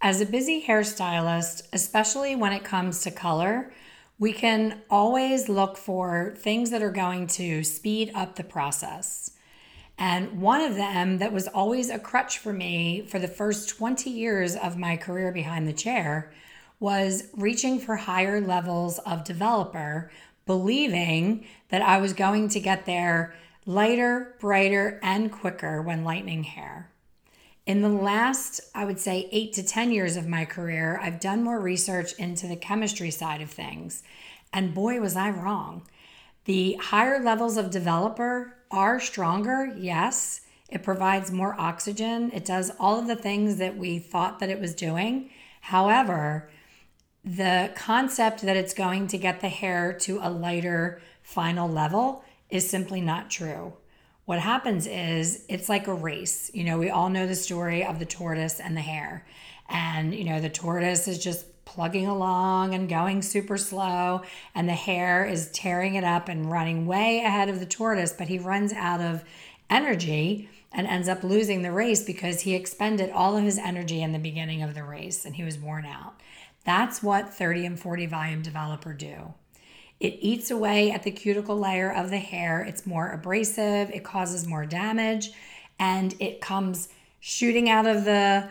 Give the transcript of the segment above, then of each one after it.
As a busy hairstylist, especially when it comes to color, we can always look for things that are going to speed up the process. And one of them that was always a crutch for me for the first 20 years of my career behind the chair was reaching for higher levels of developer, believing that I was going to get there lighter, brighter, and quicker when lightening hair. In the last, I would say, 8 to 10 years of my career, I've done more research into the chemistry side of things. And boy, was I wrong. The higher levels of developer are stronger, yes. It provides more oxygen. It does all of the things that we thought that it was doing. However, the concept that it's going to get the hair to a lighter final level is simply not true. What happens is it's like a race. We all know the story of the tortoise and the hare. And, the tortoise is just plugging along and going super slow, and the hare is tearing it up and running way ahead of the tortoise, but he runs out of energy and ends up losing the race because he expended all of his energy in the beginning of the race and he was worn out. That's what 30 and 40 volume developer do. It eats away at the cuticle layer of the hair. It's more abrasive. It causes more damage, and it comes shooting out of the,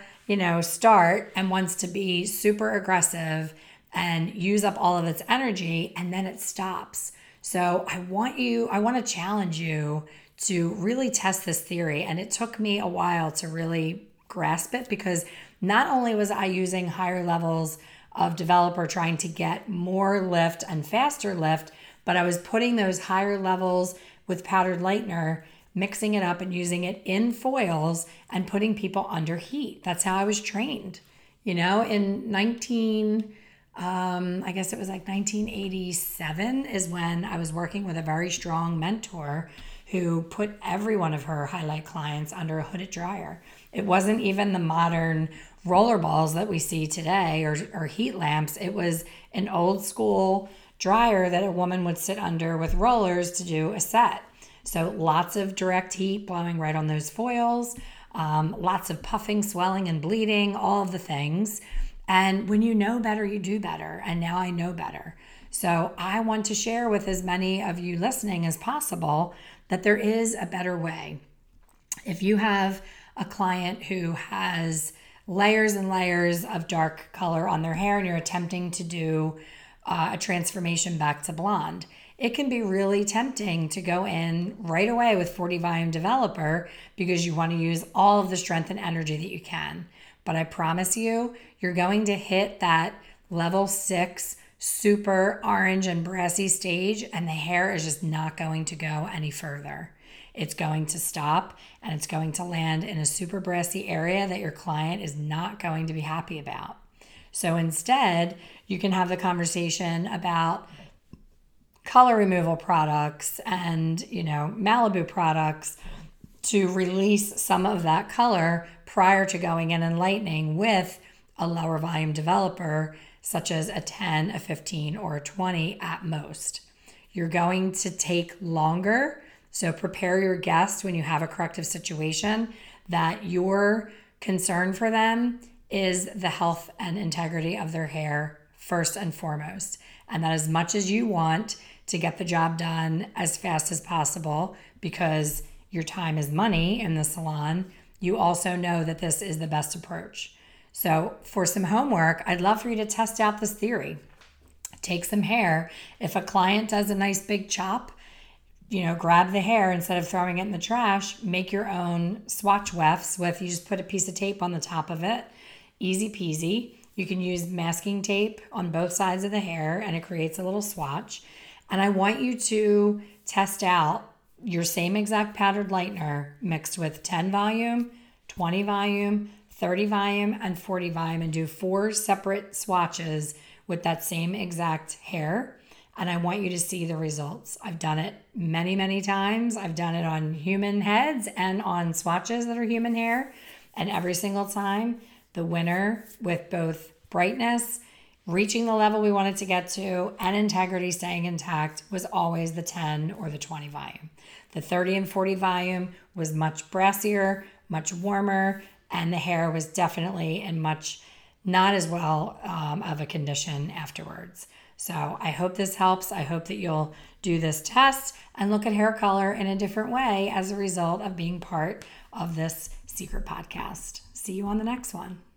start and wants to be super aggressive and use up all of its energy, and then it stops. So I want to challenge you to really test this theory. And it took me a while to really grasp it because not only was I using higher levels of developer trying to get more lift and faster lift, but I was putting those higher levels with powdered lightener, mixing it up and using it in foils and putting people under heat. That's how I was trained. In I guess it was like 1987 is when I was working with a very strong mentor who put every one of her highlight clients under a hooded dryer. It wasn't even the modern roller balls that we see today or heat lamps. It was an old school dryer that a woman would sit under with rollers to do a set. So lots of direct heat blowing right on those foils, lots of puffing, swelling, and bleeding, all of the things. And when you know better, you do better. And now I know better. So I want to share with as many of you listening as possible that there is a better way. If you have a client who has layers and layers of dark color on their hair and you're attempting to do a transformation back to blonde, it can be really tempting to go in right away with 40 volume developer because you want to use all of the strength and energy that you can. But I promise you, you're going to hit that level 6 super orange and brassy stage, and the hair is just not going to go any further. It's going to stop and it's going to land in a super brassy area that your client is not going to be happy about. So instead, you can have the conversation about color removal products and, Malibu products to release some of that color prior to going in and lightening with a lower volume developer, such as a 10, a 15, or a 20 at most. You're going to take longer. So prepare your guest when you have a corrective situation that your concern for them is the health and integrity of their hair first and foremost. And that as much as you want to get the job done as fast as possible because your time is money in the salon, you also know that this is the best approach. So for some homework, I'd love for you to test out this theory. Take some hair. If a client does a nice big chop, grab the hair instead of throwing it in the trash, make your own swatch wefts you just put a piece of tape on the top of it. Easy peasy. You can use masking tape on both sides of the hair and it creates a little swatch. And I want you to test out your same exact powdered lightener mixed with 10 volume, 20 volume, 30 volume, and 40 volume and do 4 separate swatches with that same exact hair. And I want you to see the results. I've done it many, many times. I've done it on human heads and on swatches that are human hair. And every single time, the winner with both brightness, reaching the level we wanted to get to, and integrity staying intact was always the 10 or the 20 volume. The 30 and 40 volume was much brassier, much warmer, and the hair was definitely in much not as well of a condition afterwards. So I hope this helps. I hope that you'll do this test and look at hair color in a different way as a result of being part of this secret podcast. See you on the next one.